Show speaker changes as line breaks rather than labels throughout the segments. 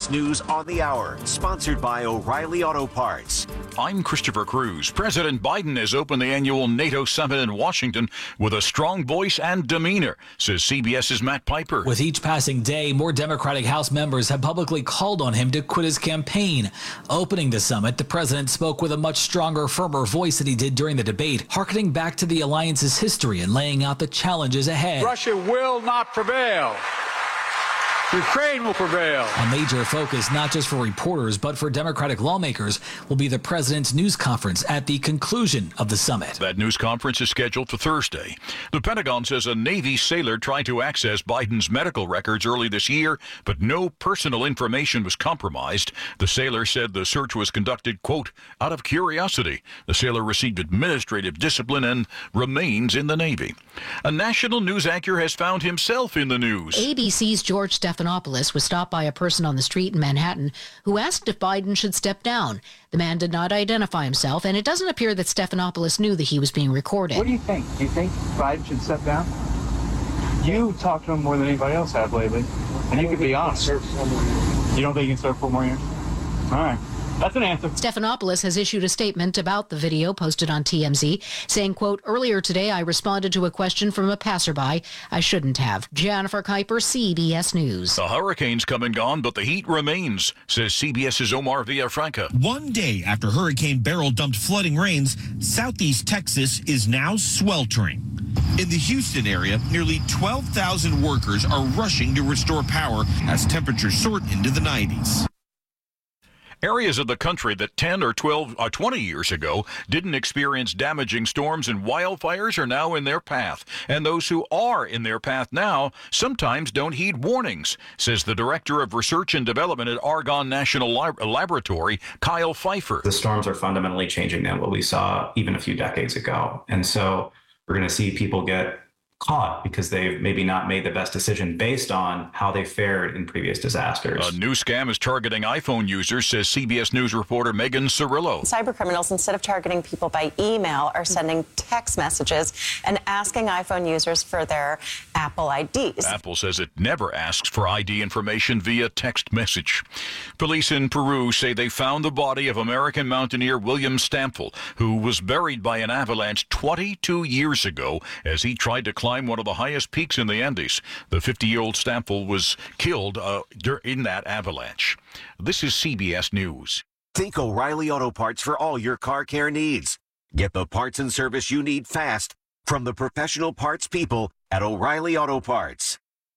CBS News on the Hour, sponsored by O'Reilly Auto Parts.
I'm Christopher Cruz. President Biden has opened the annual NATO summit in Washington with a strong voice and demeanor, says CBS's Matt Piper.
With each passing day, more Democratic House members have publicly called on him to quit his campaign. Opening the summit, the president spoke with a much stronger, firmer voice than he did during the debate, hearkening back to the alliance's history and laying out the challenges ahead.
Russia will not prevail. Ukraine will prevail.
A major focus, not just for reporters, but for Democratic lawmakers, will be the president's news conference at the conclusion of the summit.
That news conference is scheduled for Thursday. The Pentagon says a Navy sailor tried to access Biden's medical records early this year, but no personal information was compromised. The sailor said the search was conducted, quote, out of curiosity. The sailor received administrative discipline and remains in the Navy. A national news anchor has found himself in the news.
ABC's George Stephanopoulos was stopped by a person on the street in Manhattan who asked if Biden should step down. The man did not identify himself, and it doesn't appear that Stephanopoulos knew that he was being recorded.
What do you think? Do you think Biden should step down? You talked to him more than anybody else have lately, and you could be honest. You don't think he can serve 4 more years? All right. That's an answer.
Stephanopoulos has issued a statement about the video posted on TMZ, saying, quote, earlier today I responded to a question from a passerby. I shouldn't have. Jennifer Kuiper, CBS News.
The hurricane's come and gone, but the heat remains, says CBS's Omar Villafranca.
One day after Hurricane Beryl dumped flooding rains, southeast Texas is now sweltering. In the Houston area, nearly 12,000 workers are rushing to restore power as temperatures soared into the 90s.
Areas of the country that 10 or 12 or 20 years ago didn't experience damaging storms and wildfires are now in their path. And those who are in their path now sometimes don't heed warnings, says the Director of Research and Development at Argonne National Laboratory, Kyle Pfeiffer.
The storms are fundamentally changing than what we saw even a few decades ago. And so we're going to see people get caught because they've maybe not made the best decision based on how they fared in previous disasters.
A new scam is targeting iPhone users, says CBS News reporter Megan Cirillo.
Cybercriminals, instead of targeting people by email, are sending text messages and asking iPhone users for their Apple IDs.
Apple says it never asks for ID information via text message. Police in Peru say they found the body of American mountaineer William Stampfel, who was buried by an avalanche 22 years ago as he tried to climb one of the highest peaks in the Andes. The 50-year-old Stampfel was killed in that avalanche. This is CBS News.
Think O'Reilly Auto Parts for all your car care needs. Get the parts and service you need fast from the professional parts people at O'Reilly Auto Parts.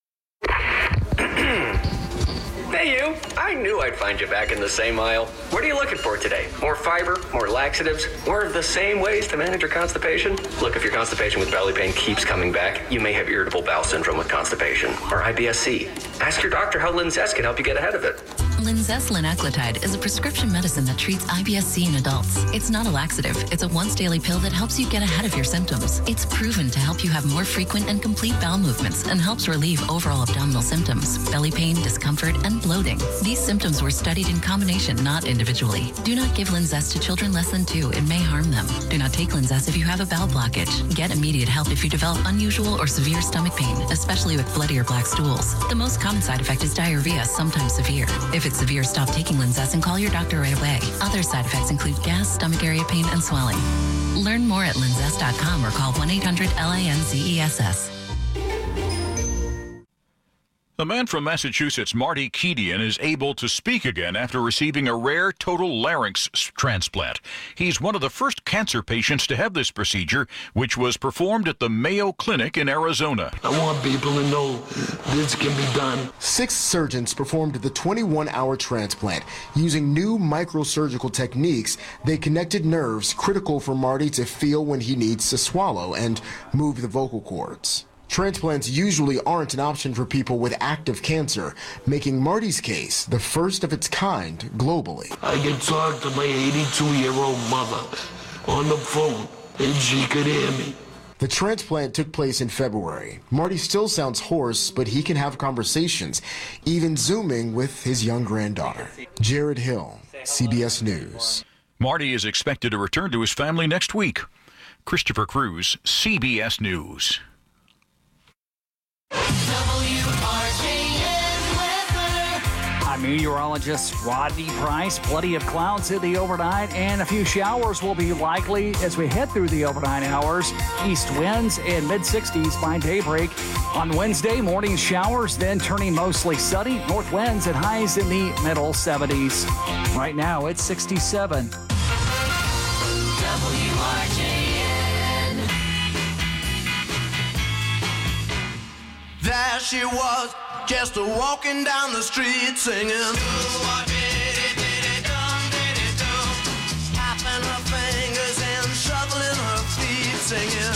Hey, you. I knew I'd find you back in the same aisle. What are you looking for today? More fiber? More laxatives? More of the same ways to manage your constipation? Look, if your constipation with belly pain keeps coming back, you may have irritable bowel syndrome with constipation, or IBS-C. Ask your doctor how Linzess can help you get ahead of it.
Linzess linaclotide is a prescription medicine that treats IBS-C in adults. It's not a laxative. It's a once-daily pill that helps you get ahead of your symptoms. It's proven to help you have more frequent and complete bowel movements and helps relieve overall abdominal symptoms, belly pain, discomfort, and bloating. These symptoms were studied in combination, not individually. Do not give Linzess to children less than 2. It may harm them. Do not take Linzess if you have a bowel blockage. Get immediate help if you develop unusual or severe stomach pain, especially with bloody or black stools. The most common side effect is diarrhea, sometimes severe. If it's severe, stop taking Linzess and call your doctor right away. Other side effects include gas, stomach area pain, and swelling. Learn more at linzess.com or call 1-800-LINZESS.
A man from Massachusetts, Marty Kedian, is able to speak again after receiving a rare total larynx transplant. He's one of the first cancer patients to have this procedure, which was performed at the Mayo Clinic in Arizona.
I want people to know this can be done.
6 surgeons performed the 21-hour transplant. Using new microsurgical techniques, they connected nerves critical for Marty to feel when he needs to swallow and move the vocal cords. Transplants usually aren't an option for people with active cancer, making Marty's case the first of its kind globally.
I could talk to my 82-year-old mother on the phone, and she could hear me.
The transplant took place in February. Marty still sounds hoarse, but he can have conversations, even Zooming with his young granddaughter. Jared Hill, CBS News.
Marty is expected to return to his family next week. Christopher Cruz, CBS News.
I'm meteorologist Rodney Price. Plenty of clouds in the overnight, and a few showers will be likely as we head through the overnight hours. East winds in mid-60s by daybreak. On Wednesday, morning showers, then turning mostly sunny. North winds and highs in the middle 70s. Right now, it's 67.
WRJN. There she was, just walking down the street singing. Tapping her fingers and shuffling her feet singing.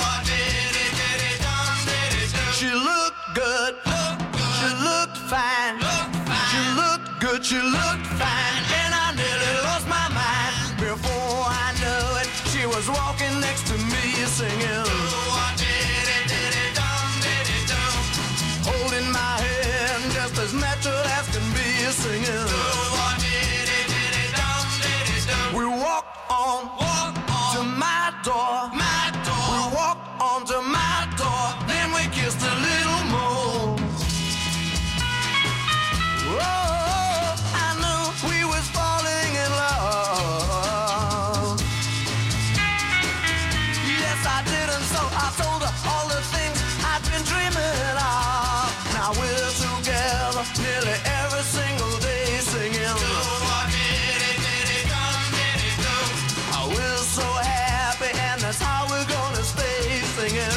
She looked good, she looked fine, she looked good, she looked fine, and I nearly lost my mind. Before I knew it, she was walking next to me singing. Holding my hand just as natural as can be singing. We walked on to my door. We walked on to my door. Then we kissed a little more. Oh, I knew we was falling in love. Yes, I did, and so I told her all the things I've been dreaming of. Now we're together nearly every single day singing. We're so happy, and that's how we're gonna stay singing.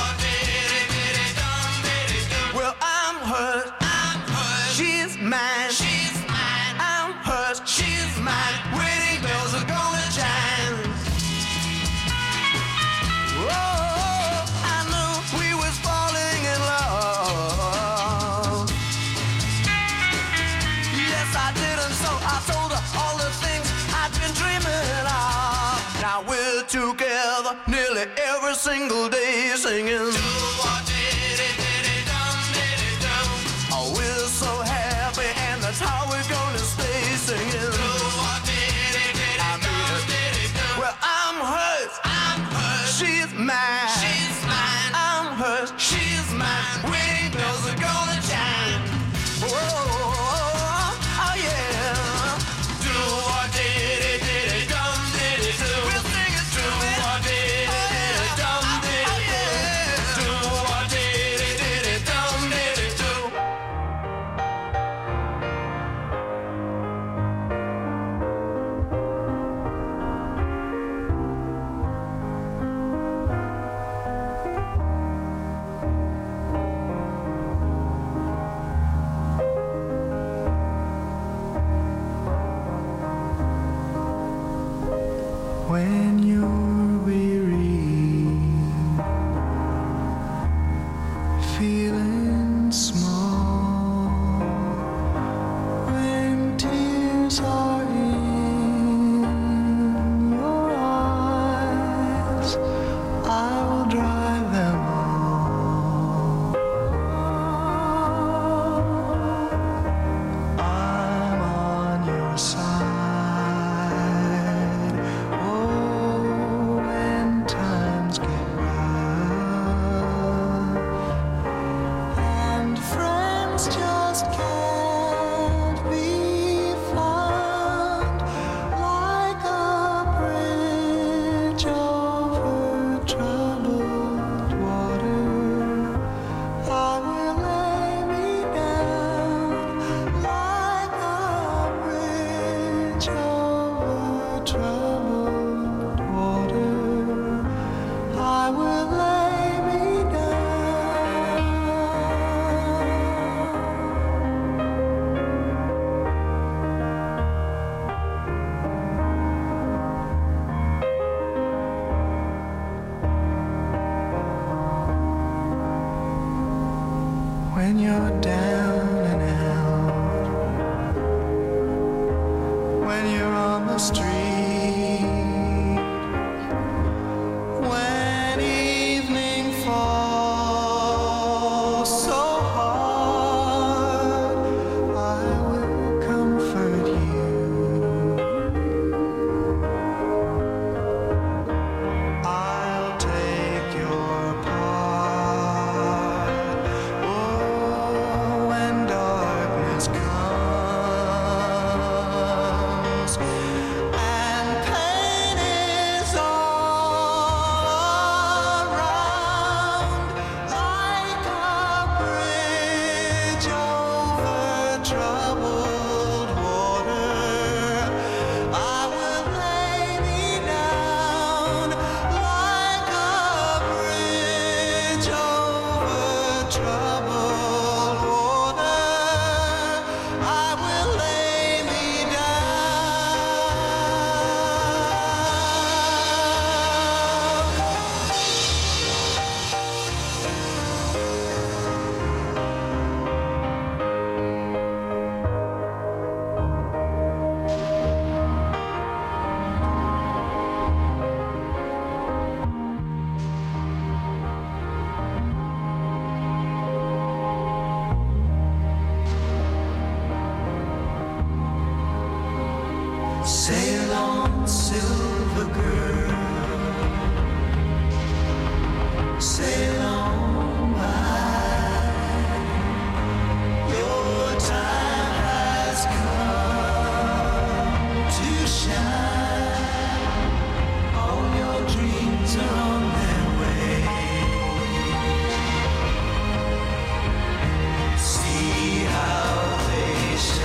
Well, I'm hers, she's mine. I'm hers, she's mine. Wedding bells are gonna chime. Oh, I knew we was falling in love. Yes, I did, and so I told her all the things I've been dreaming of. Now we're together nearly every single day singing. Oh, we're so happy, and that's how we're gonna stay singing. Well, I'm hers, she's mine. I'm hers, she's mine. Wedding bells are gonna chime. Oh, oh yeah. Do what did it, dum did it do. We'll sing it do what did it, dum did it do. Do what did it, dum did it do. When you're weary, feeling small, when tears are in your eyes, I will dry them all. I'm on your side. When times get rough and friends just can't be found, like a bridge over troubled water, I will lay me down. Like a bridge over troubled water, I will lay me down. When you're down and out, when you're on the street, when evening falls so hard, I will comfort you. I'll take your part. Oh, when darkness comes. Sail on, silver girl. Sail on by. Your time has come to shine. All your dreams are on their way. See how they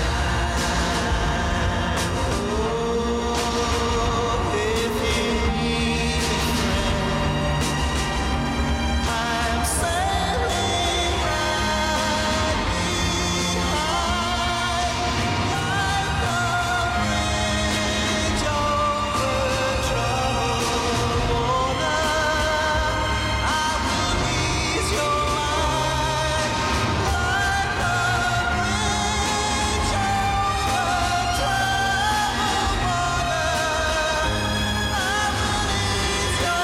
shine. Oh, if you need a friend, I'm sailing right behind, like a bridge over troubled water. I will ease your mind, like a bridge over troubled water. I will ease your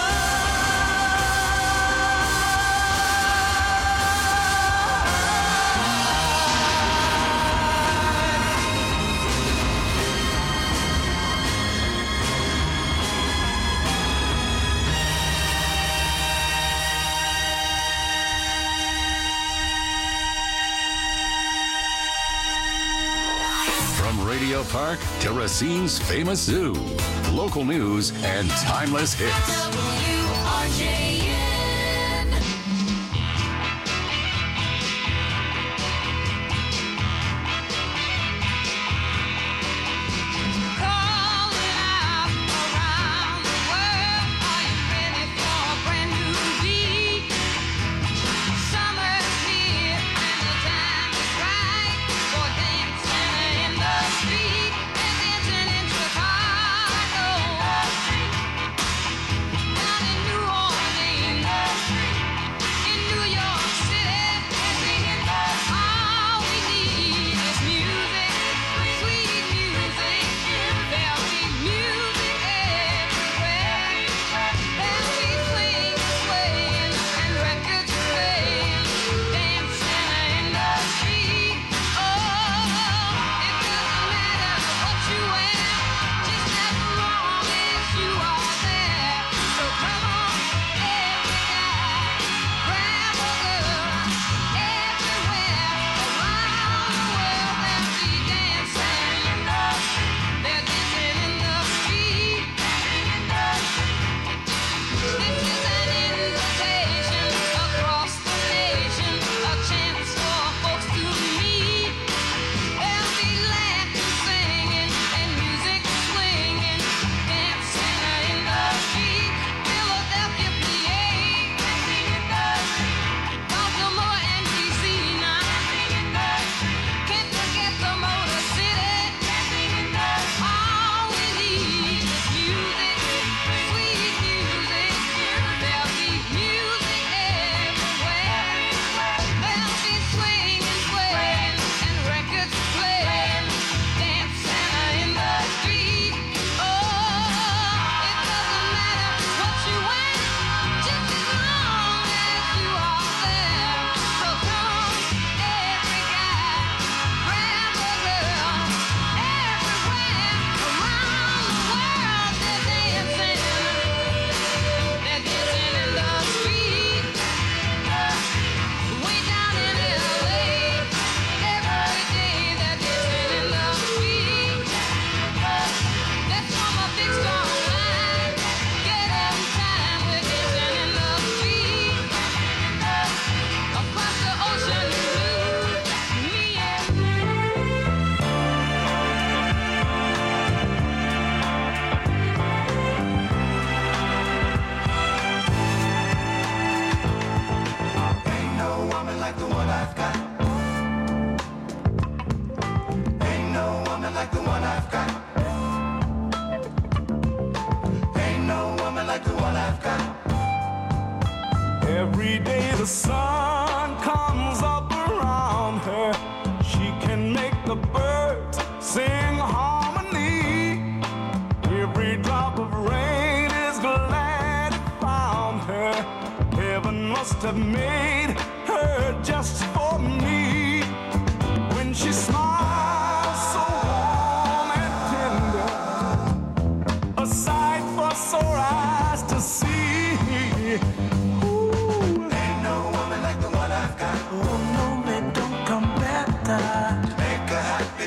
From Radio Park to Racine's famous zoo, local news and timeless hits.
Every day the sun comes up around her. She can make the birds sing harmony. Every drop of rain is glad it found her. Heaven must have made her just for me. When she smiles so warm and tender,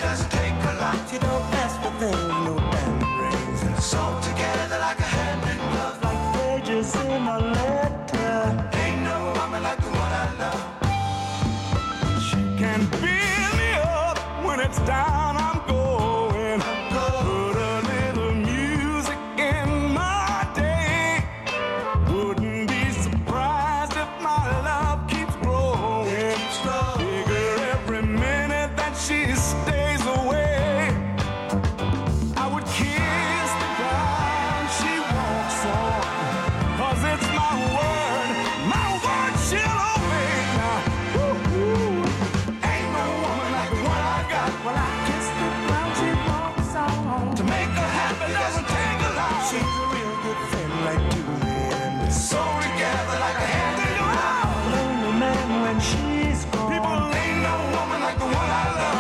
doesn't take a lot. She don't ask for things, no diamond rings. And sew together like a hand in glove. Like pages in a letter. Ain't no woman like the one I love. She can build me up when it's down. I'm going. Put a little music in my day. Wouldn't be surprised if my love keeps growing. Bigger every minute that she stays away. I would kiss the ground she walks on. 'Cause it's my word she'll obey now. Woo-hoo. Ain't no woman like the one I got. Well, I kiss the ground she walks on. To make her happy doesn't take a lot. She's a real good friend right to the end. So together like a hand in glove. Lonely man when she's gone. People, ain't no woman like the one I love.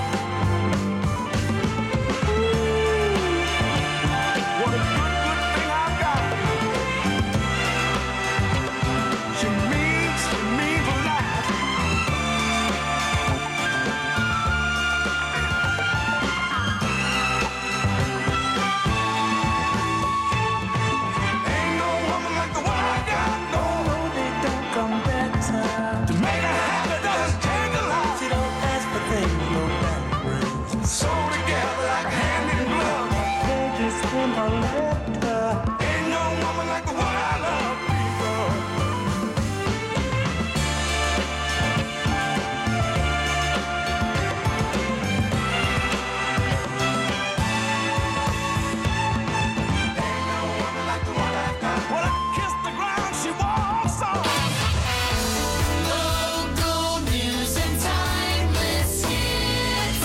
What a good thing I've got. She means to me a lot. Ain't no woman like the one I got. No, they don't come better. To make her happy doesn't take a lot. She don't ask for things, no diamond rings. So together like a hand in glove. Pages in her letter. Ain't no woman like the one I love, people. Well, I kiss the ground she walks on.
Local news and timeless hits.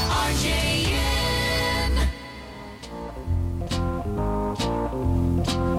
WRJN.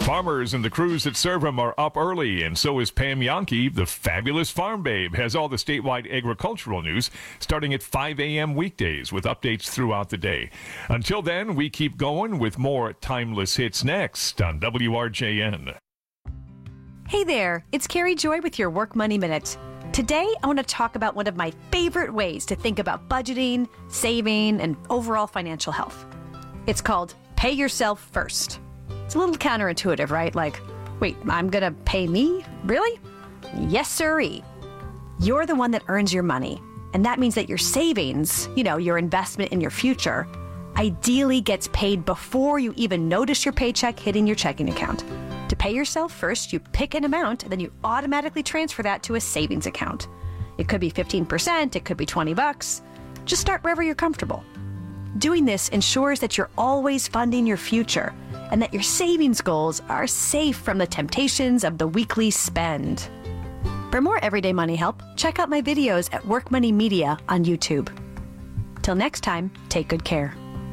Farmers and the crews that serve them are up early, and so is Pam Yankee, the fabulous farm babe, has all the statewide agricultural news starting at 5 a.m. weekdays with updates throughout the day. Until then, we keep going with more Timeless Hits next on WRJN.
Hey there, it's Carrie Joy with your Work Money Minute. Today, I want to talk about one of my favorite ways to think about budgeting, saving, and overall financial health. It's called Pay Yourself First. It's a little counterintuitive, right? Like, wait, I'm gonna pay me? Really? Yes, sirree. You're the one that earns your money. And that means that your savings, your investment in your future, ideally gets paid before you even notice your paycheck hitting your checking account. To pay yourself first, you pick an amount, and then you automatically transfer that to a savings account. It could be 15%, it could be $20. Just start wherever you're comfortable. Doing this ensures that you're always funding your future and that your savings goals are safe from the temptations of the weekly spend. For more everyday money help, check out my videos at Work Money Media on YouTube. Till next time, take good care.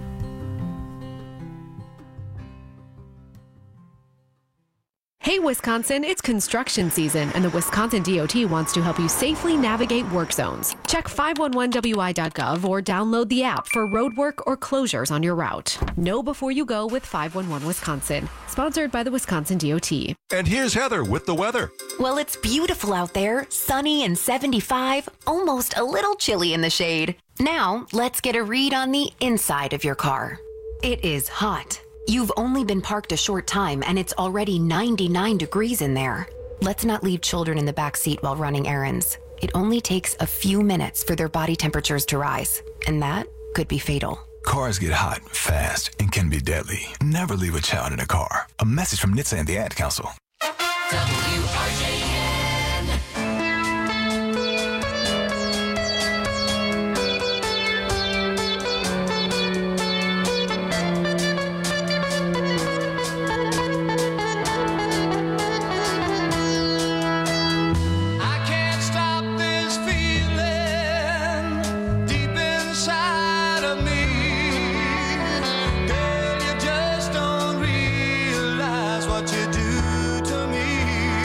Hey Wisconsin, it's construction season and the Wisconsin DOT wants to help you safely navigate work zones. Check 511wi.gov or download the app for road work or closures on your route. Know before you go with 511 Wisconsin, sponsored by the Wisconsin DOT.
And here's Heather with the weather.
Well, it's beautiful out there, sunny and 75, almost a little chilly in the shade. Now, let's get a read on the inside of your car. It is hot. You've only been parked a short time and it's already 99 degrees in there. Let's not leave children in the back seat while running errands. It only takes a few minutes for their body temperatures to rise, and that could be fatal.
Cars get hot, fast, and can be deadly. Never leave a child in a car. A message from NHTSA and the Ad Council.
WRJN.
What you do to me.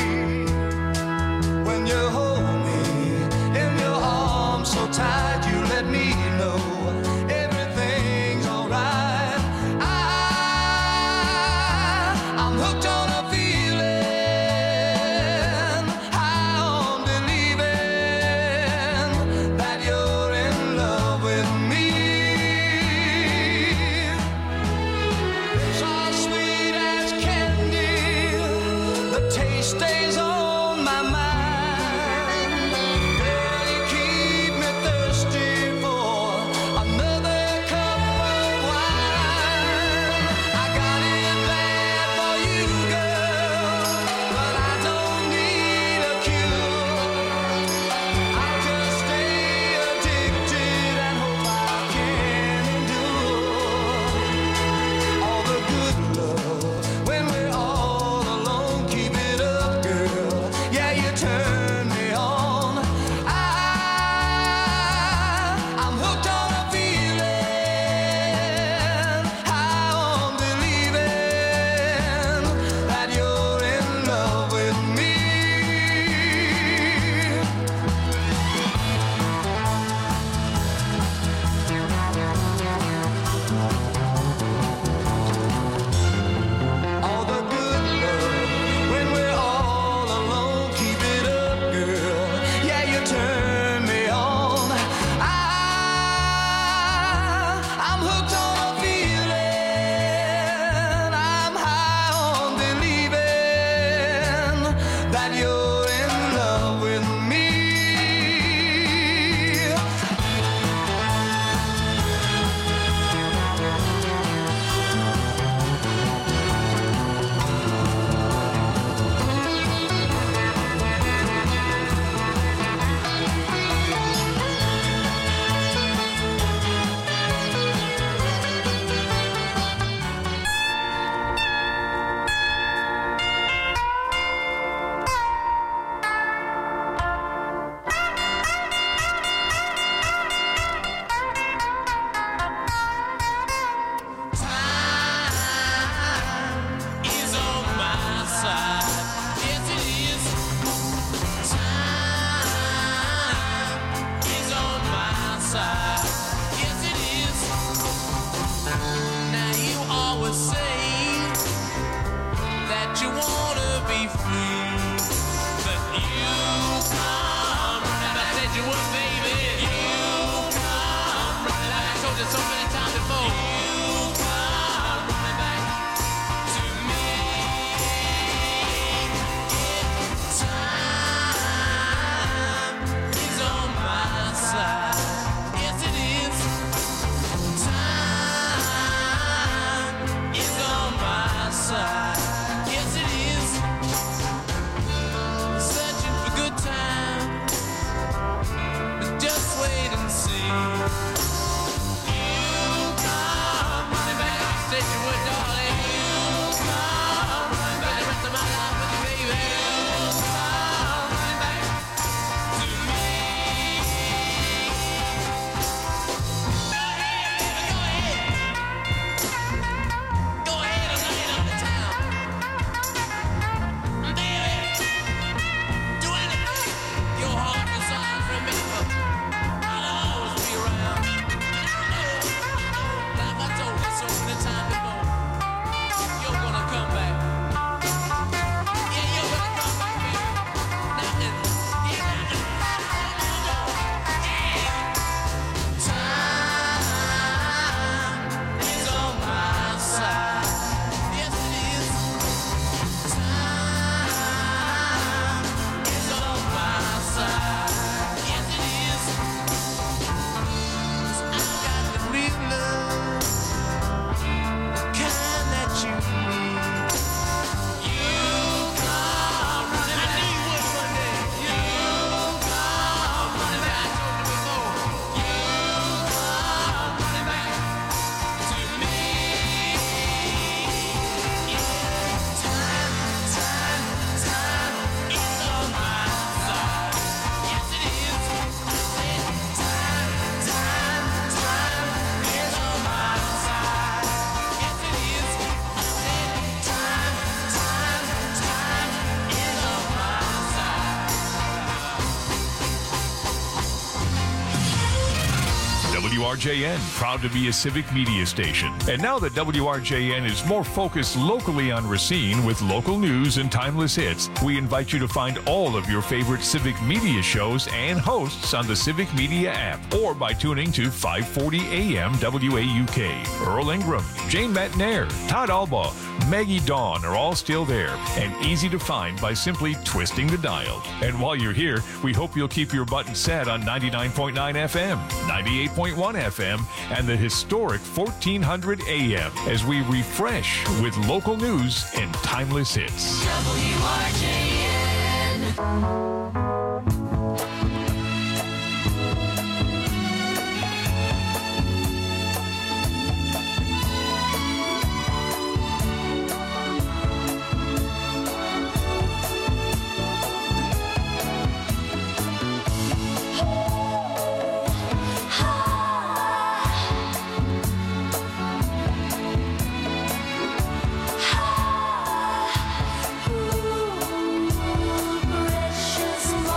always say that you wanna be free, but you come running back. I said you would, baby. You come running back. I told you so many times before. You come running back to me. Time is on my side. Yes, it is. Time is on my side. Yes, it is. Searching for good times, but just wait and see. You come running back. I said you would, darling. You come running back. The rest of my life with you, baby. You come running back to me. Go ahead and lay it on the town. Baby, do anything your heart desires. Remember, I'll always be around. Like I told you so many times before, you're gonna come back. Yeah, you're gonna come back, baby. Nothing. Time is on my side. Yes, it is. Time is on my side. Yes, it is. 'Cause I got the real love, the kind that you need. You come running back. I knew you would one day. You come running back. I told you before. You come running back to me. Time is on my side. Yes, it is. Time is on my side. Yes, it is. Time is on my side.
WRJN, proud to be a civic media station. And now that WRJN is more focused locally on Racine with local news and timeless hits, we invite you to find all of your favorite civic media shows and hosts on the Civic Media app or by tuning to 540 AM WAUK. Earl Ingram, Jane Matnair, Todd Albaugh, Maggie Dawn are all still there and easy to find by simply twisting the dial. And while you're here, we hope you'll keep your button set on 99.9 FM, 98.1 FM, and the historic 1400 AM as we refresh with local news and timeless hits.
Precious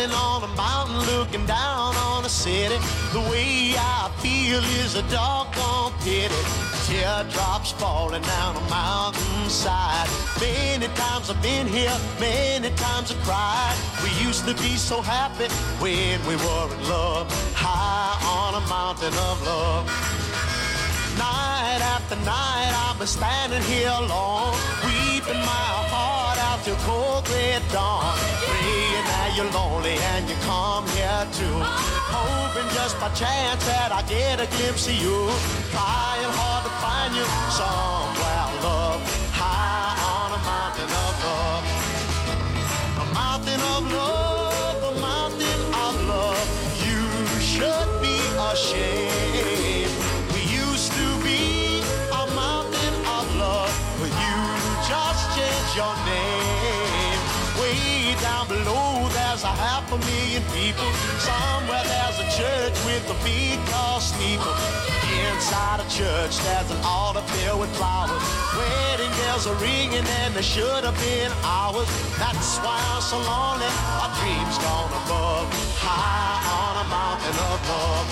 standing on a mountain looking down on a city. The way I feel is a doggone pity. Teardrops falling down a mountainside. Many times I've been here, many times I cried. We used to be so happy when we were in love, high on a mountain of love. Night after night I've been standing here alone, weeping my heart out till cold gray dawn. Praying that you're lonely and you come here too, hoping just by chance that I get a glimpse of you. Trying hard to find you somewhere, love, high on a mountain of love. A mountain of love, a mountain of love. You should be ashamed. We used to be a mountain of love, but you just changed your name. Way down below there's 500,000 people. Somewhere there's a church with a big tall steeple. Inside a church there's an altar filled with flowers. Wedding bells are ringing and they should have been ours. That's why I'm so lonely, my dreams gone above, high on a mountain of love.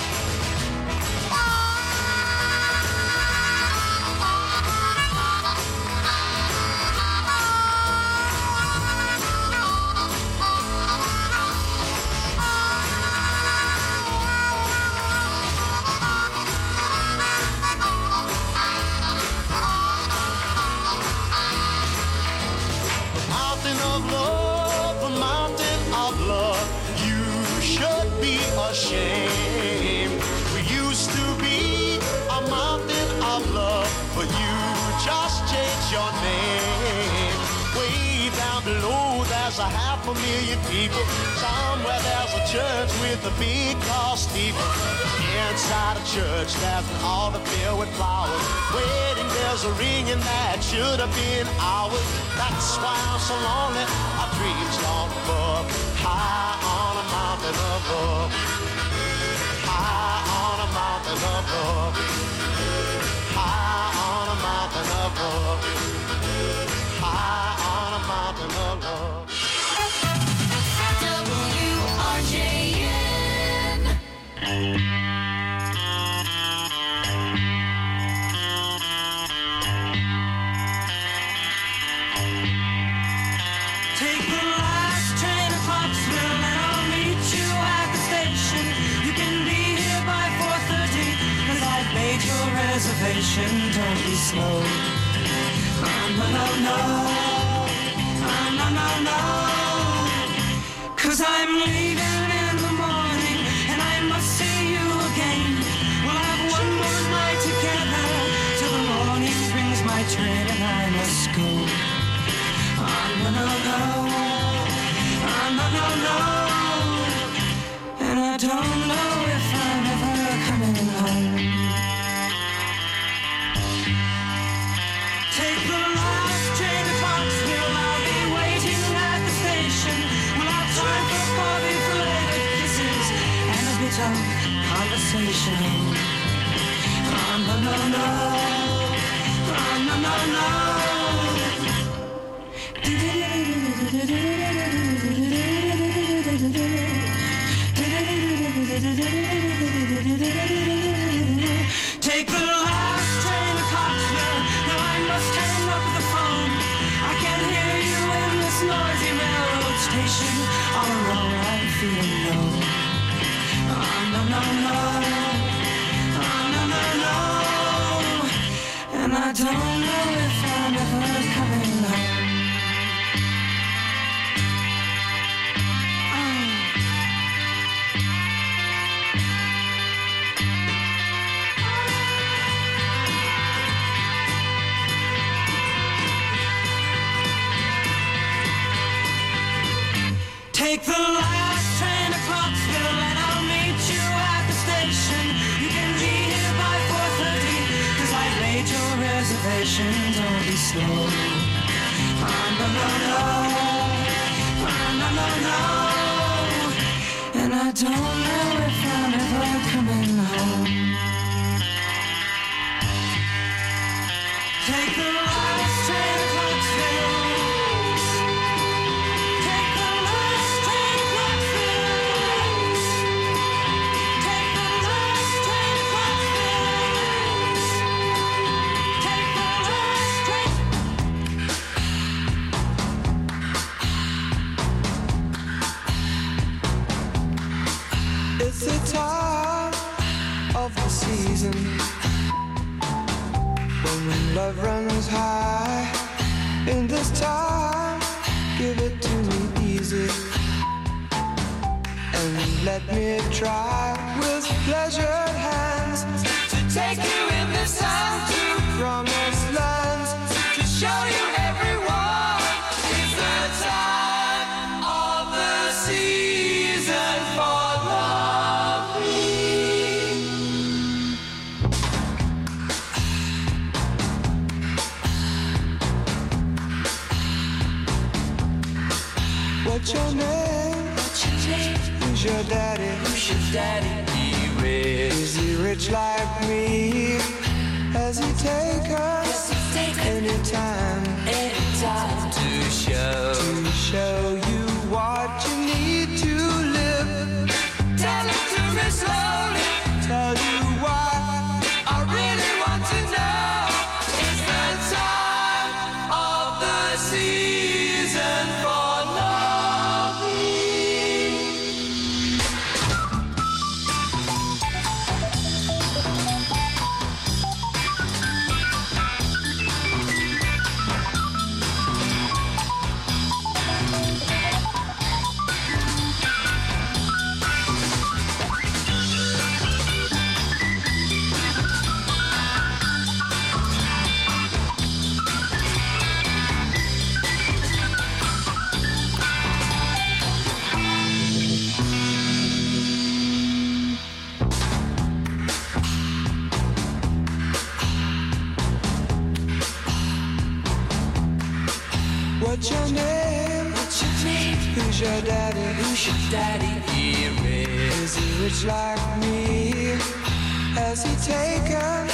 Shame. We used to be a mountain of love, but you just changed your name. Way down below there's 500,000 people. Somewhere there's a church with a big tall steeple. Inside a church there's an altar filled with flowers. Wedding bells are ringing that should have been ours. That's why I'm so lonely, our dreams gone above, high on a mountain of love. High on a mountain of love. High on a mountain of love. High on a mountain of love. WRJN.
Take the last train to Pottsville and I'll meet you at the station. You can be here by 4:30, 'cause I've made your reservation. Don't be slow. No, no, no. No, no, no. 'Cause I'm leaving in the morning and I must see you again. We'll have one more night together till the morning brings my train and I must go. No, no, no. No, no, no. And I don't know if I'm ever coming home. Take the last train to Pottsville. I'll be waiting at the station. We'll have time for coffee, for later kisses, and a bit of conversation. No, no, no. No, no, no. Take the last train to Pottsville. Now I must hang up the phone. I can hear you in this noisy railroad station. All alone I'm feeling low. No, no, no. No, no, no. And I don't know if I'm ever coming home. Take the last train to Clarksville and I'll meet you at the station. You can be here by 4:30, 'cause I've made your reservation. Don't be slow. No, no, no. No, no, no. And I don't know if I'm ever coming home. Take the last train to Clarksville. Take the last train to Clarksville. season when love runs high. In this time, give it to me easy, and let me try with pleasured hands to take you in this time to promised lands, to show you everyone it's the time of the season for loving. What's your name? Who's your daddy? Who's your daddy? He rich. Is he rich like me? Has he take us anytime to show you what you need to live? Tell it to me slowly. Tell you why I really want to know. It's the time of the season for loving. What's your name? What's your name? Who's your daddy? Who's your daddy? He rich. Is he rich like me? Has he taken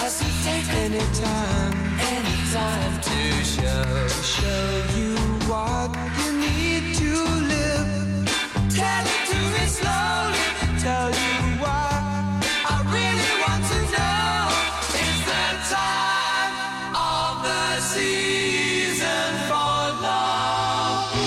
anytime to show you what you need to live? Tell it to me slowly. Tell you why I really want to know. It's the time of the season for loving.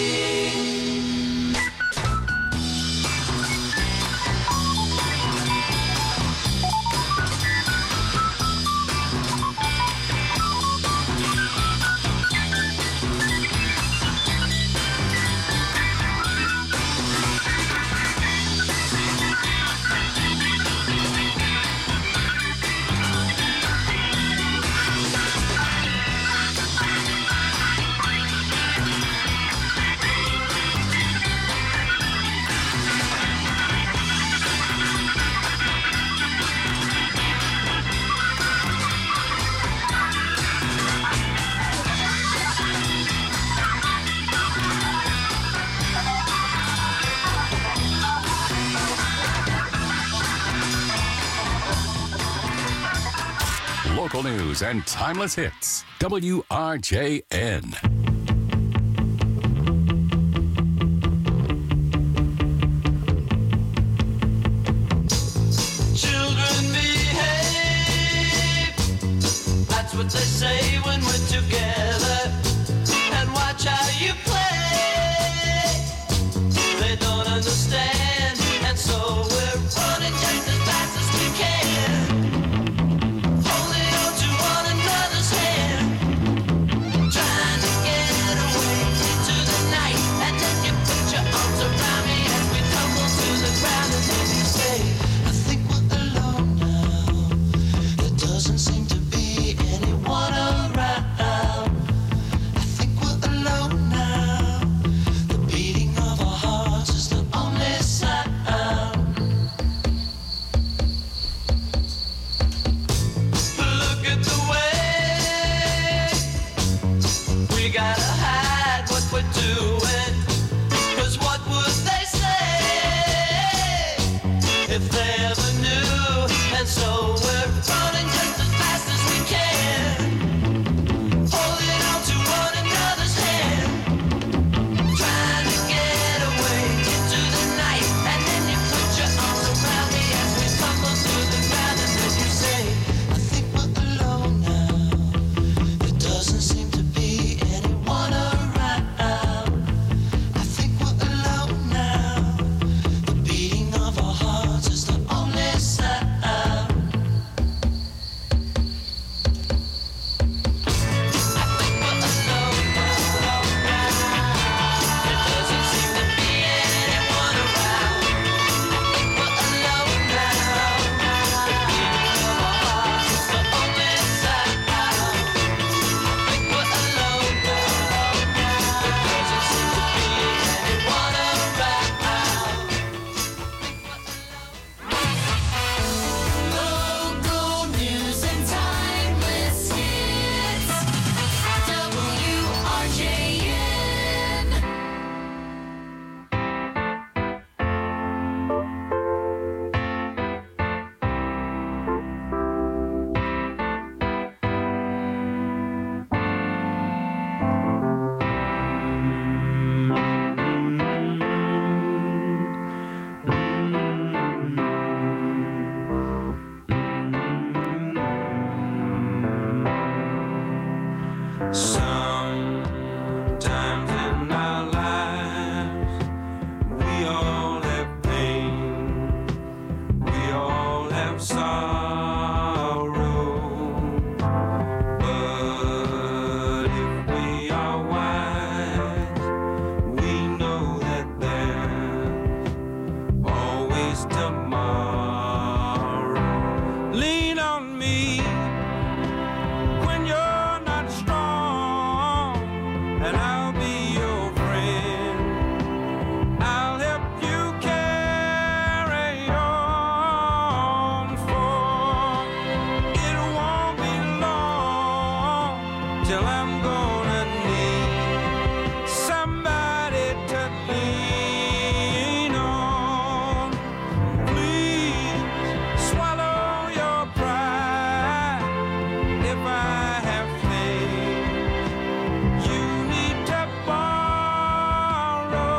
Local news and timeless hits. WRJN.
Children behave. That's what they say when we're together. And watch how you play. They don't understand, and so we're running just as fast as we can. Holding on to one another's hand, trying to get away into the night. And then you put your arms around me as we tumble to the ground, and then you say, I think we're alone now. There doesn't seem to be anyone around. I think we're alone now. The beating of our hearts is the only sound. Look at the way we gotta hide what we're doing. 'Cause what would they say if they ever knew? And so we're running just as fast as we can, holding on to one another's hand, trying to get away into the night. And then you put your arms around me as we tumble through the ground, and then you say, I think we're alone now. There doesn't seem to be anyone around. I think we're alone now. The beating of our hearts is the only sound. Sometimes in our lives, we all have pain, we all have sorrow. But if we are wise, we know that there's always tomorrow. Lean on me when you're not strong, and I'll be your friend. I'll help you carry on, for it won't be long till I'm gonna need somebody to lean on. Please swallow your pride if I have things you need to borrow,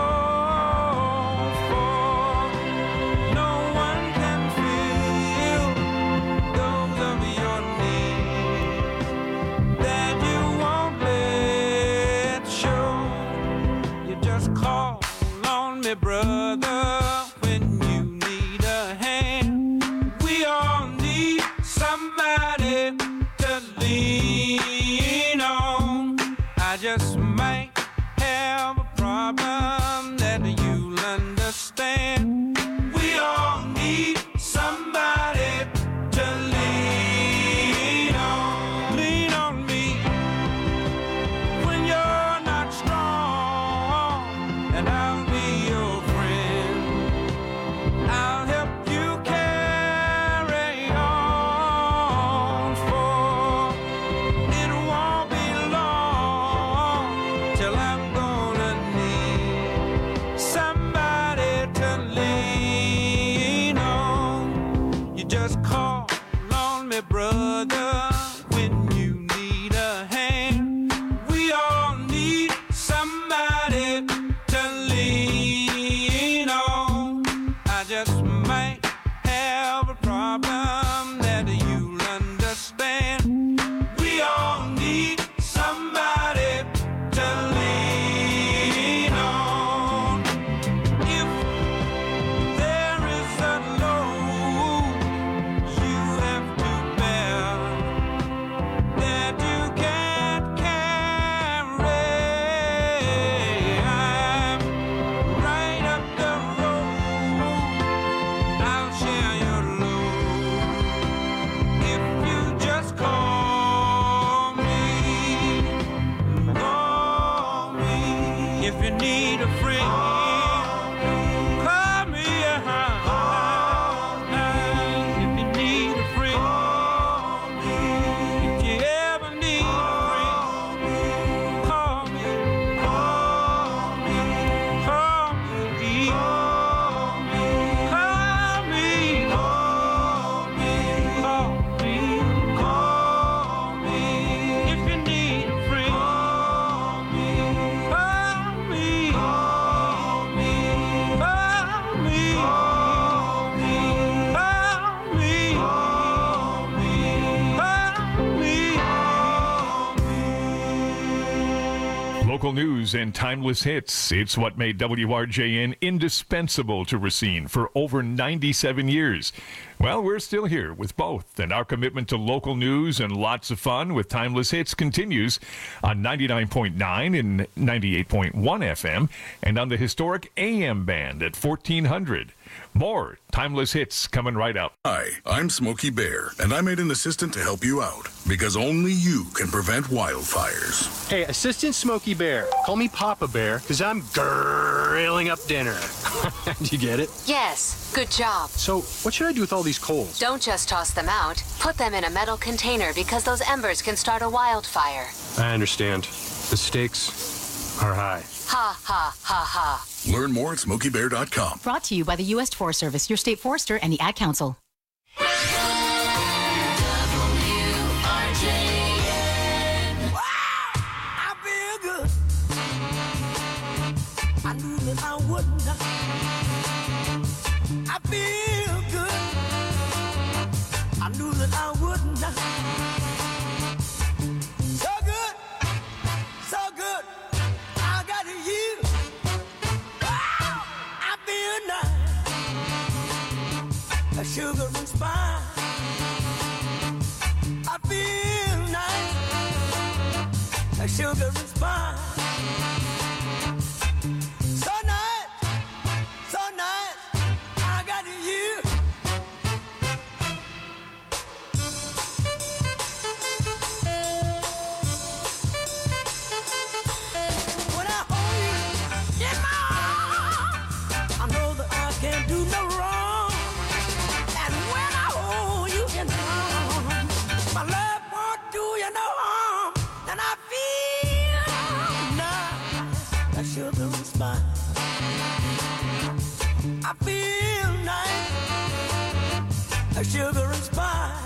for no one can feel those of your needs that you won't let show. You just call on me, brother, when you need a hand. We all need somebody to lean on. I just might have a problem that you'll understand. We all need somebody to lean on. Lean on me when you're not strong, and I'll be your friend. I'll help you carry on, for it won't be long till I'm gonna need somebody to lean on. You just call on me, brother, when you need a hand. We all need somebody to lean on. I just might have a problem that you'll understand. We all need somebody to lean on. If there is a load you have to bear that you can't carry, I'm right up the road. I'll share your load if you just call me. Call me if you need a friend. Call me if you need a friend. If you ever need a friend, call me. Call me. Call me. Call me. Call me. Call me. If you need a friend, call me. Call me. Call me. Call me. Call me. Call me.
Local news and timeless hits. It's what made WRJN indispensable to Racine for over 97 years. Well, we're still here with both, and our commitment to local news and lots of fun with timeless hits continues on 99.9 and 98.1 FM and on the historic AM band at 1400. More timeless hits coming right up.
Hi, I'm Smokey Bear, and I made an assistant to help you out because only you can prevent wildfires.
Hey, Assistant Smokey Bear. Call me Papa Bear because I'm grilling up dinner. Did you get it?
Yes, good job.
So, what should I do with all these coals?
Don't just toss them out. Put them in a metal container because those embers can start a wildfire.
I understand. The stakes are high.
Ha, ha, ha, ha.
Learn more at SmokeyBear.com.
Brought to you by the U.S. Forest Service, your state forester, and the Ad Council.
I knew that I would not. I feel good. I knew that I would not. So good. sugar and spice. I feel nice, like sugar and spice. So nice, I got you. When I hold you in my arms, I know that I can't do no wrong. And when I hold you in my arms, my love won't do you no harm. And I feel nice, like sugar and spice. I feel nice, like sugar and spice.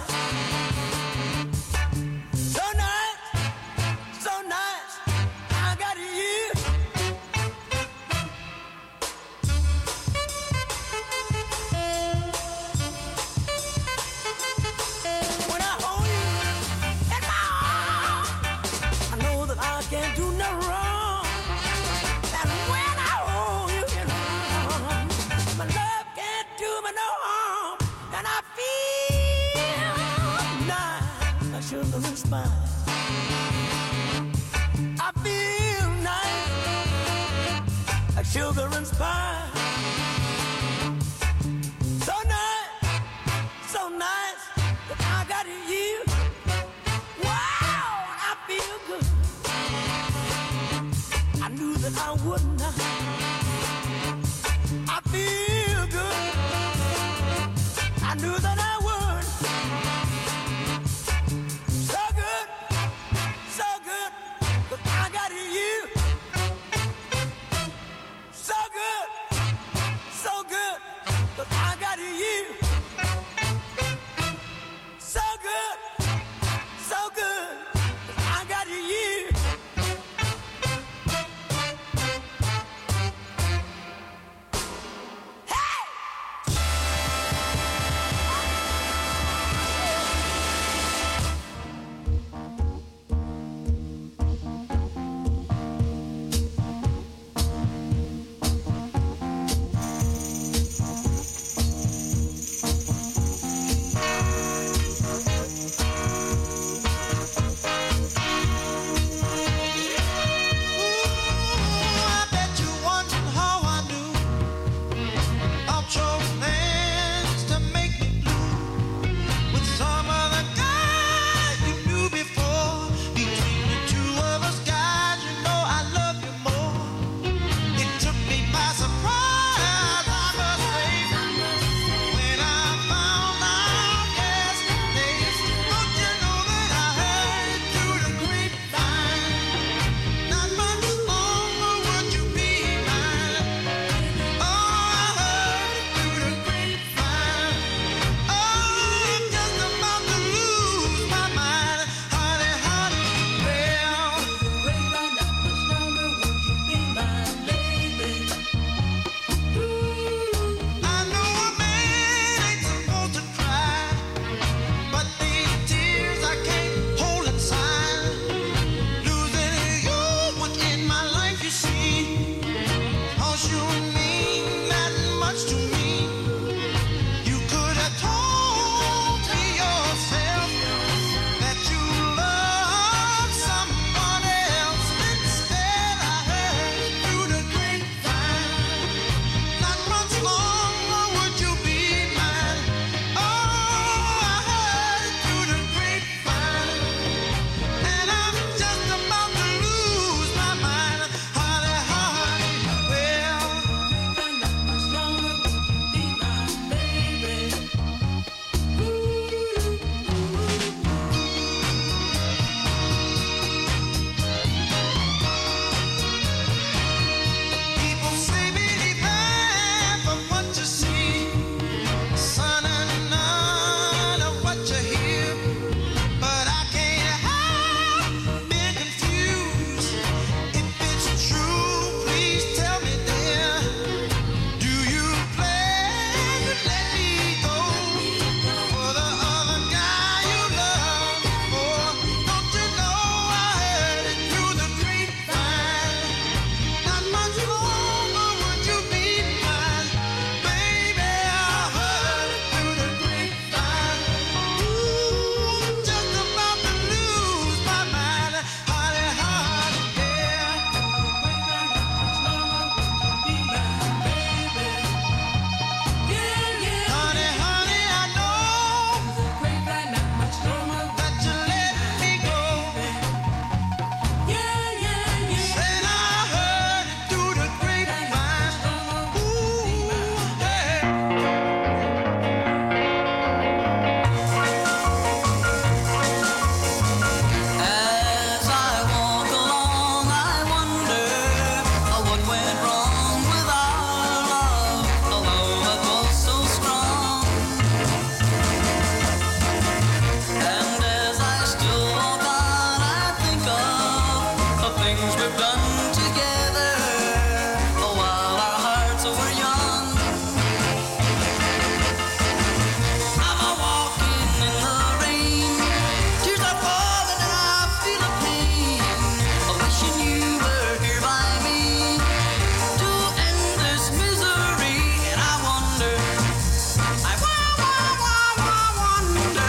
So nice, I got you. When I hold you in my arms, I know that I can't do no wrong. And when I hold you in my arms, my love can't do me no harm. And I feel nice, like sugar and spice. I feel nice, like sugar and spice. So nice, that I got you. Wow, I feel good. I knew that I would not. I feel good. I knew that I would. So good, that I got you. So good, that I got you. So good, that I got you. Hey! things we've done together while our hearts were young. I'm a walking in the rain, tears are falling and I feel a pain, wishing you were here by me to end this misery. And I wonder, I wonder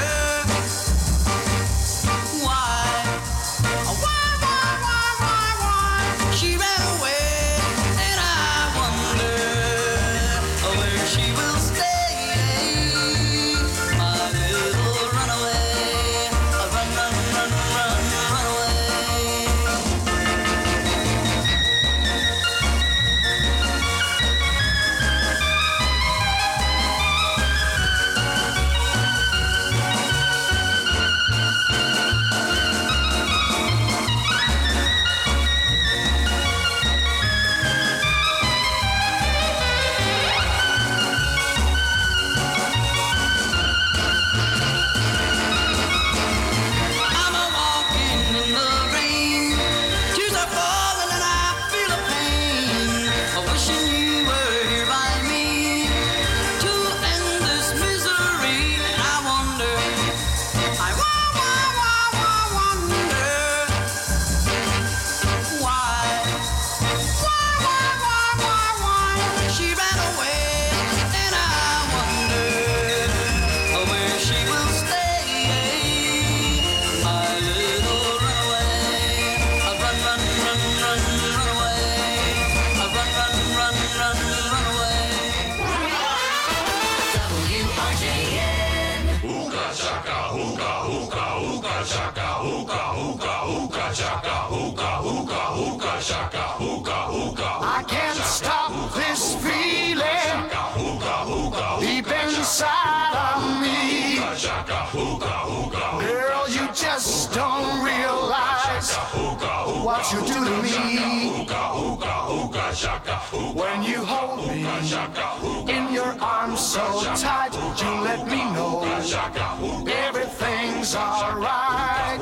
why she ran away, and I wonder where she will stay, my little runaway, run, run, run, run, run away. I'm a walking in the rain, tears are falling and I feel a pain, wishing you were here by me to end this misery. And I wonder, I wonder why she ran away, and I wonder where she will stay, my little runaway, run, run, run, run, run away, run, run, run, run, run away.
WRJN.
Hookah chaka, hookah, hookah, hookah chaka, hookah, hookah, hookah chaka, hookah, hookah, hookah chaka, hookah, hookah.
I can't stop this feeling deep inside of me. Girl, you just don't realize what you do to me. When you hold me in your arms so tight, you let me know everything's alright.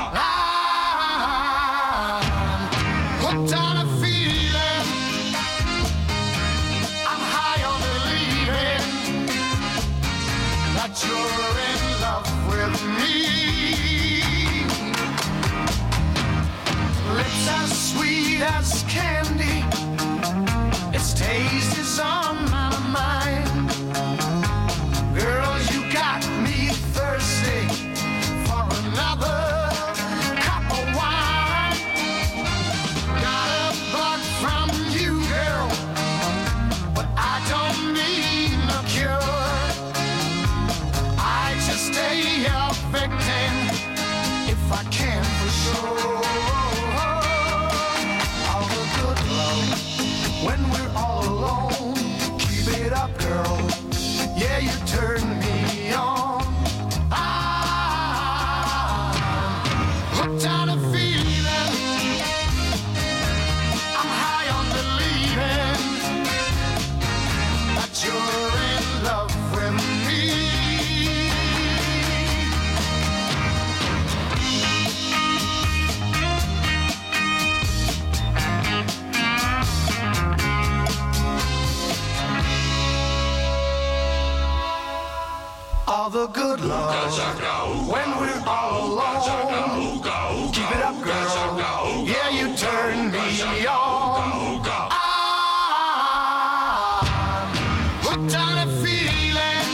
I'm hooked on a feeling, I'm high on believing that you're in love with me. Lips as sweet as candy, its taste is on my mind. Girl, you got me thirsty for another cup of wine. Got a bug from you, girl, but I don't need no cure. I just stay a victim if I can for sure. All the good love when we're all alone. Keep it up, girl. Yeah, you turn me on. I'm hooked on a feeling, I'm high on believing that you're in love with me. All the good love when we're all alone. Keep it up, girl. Yeah, you turn me on. I'm hooked on a feeling,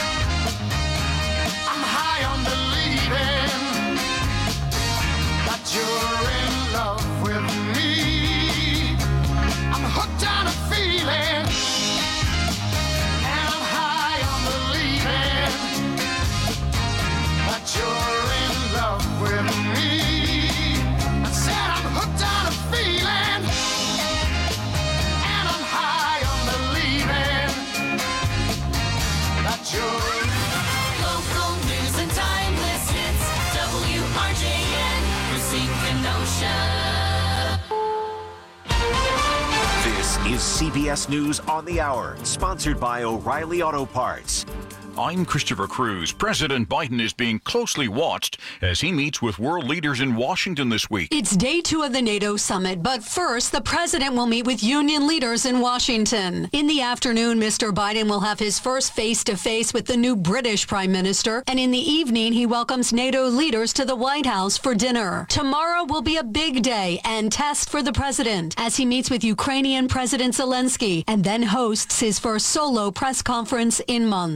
I'm high on believing that you're in love with me. I'm hooked on a feeling, and I'm high on believing that you're in love with me. I said I'm hooked on a feeling, and I'm high on believing that you're in
Local news and timeless hits. WRJN. Racine Kenosha.
This is CBS News on the Hour, sponsored by O'Reilly Auto Parts.
I'm Christopher Cruz. President Biden is being closely watched as he meets with world leaders in Washington this week.
It's day 2 of the NATO summit, but first, the president will meet with union leaders in Washington. In the afternoon, Mr. Biden will have his first face-to-face with the new British Prime Minister, and in the evening, he welcomes NATO leaders to the White House for dinner. Tomorrow will be a big day and test for the president as he meets with Ukrainian President Zelensky and then hosts his first solo press conference in months.